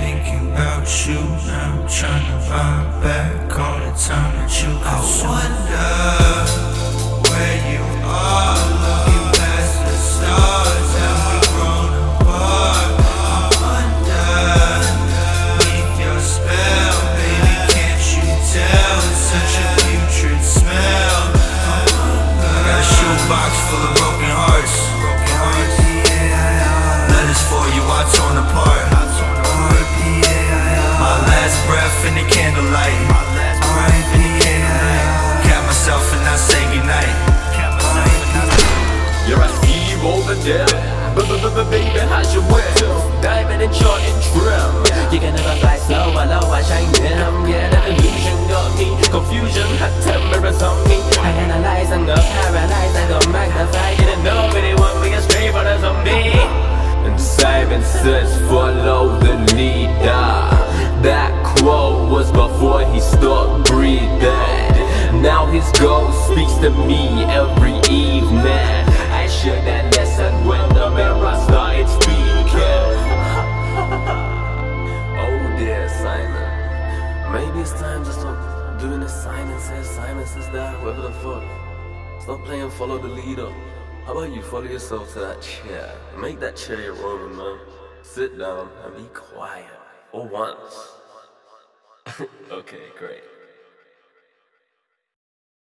thinking about you. Now I'm trying to buy back all the time that you consumed. I wonder where you are, looking past the stars. Have we grown apart? I'm underneath your spell, baby, can't you tell? It's such a putrid smell. I got a shoebox full of broken hearts. Letters for you, I torn apart. My last breath in the candlelight. Cap myself and I say goodnight. You're a hero over there, baby, how's your wear? Diamond and short and trim. You can never fly slow, I know I shine them. Yeah, the illusion got me, confusion had terrors on me. I analyze and got paralyzed, I got magnified. Didn't know anyone be a stray for a zombie. And Simon says follow the leader. That quote was before he stopped breathing. Now his ghost speaks to me every evening. I should have listened when the mirror started speaking. Oh dear Simon, maybe it's time to stop doing the Simon says that, whoever the fuck. Stop playing follow the leader. How about you follow yourself to that chair? Make that chair your own, man. Sit down and be quiet. For once. Okay, great.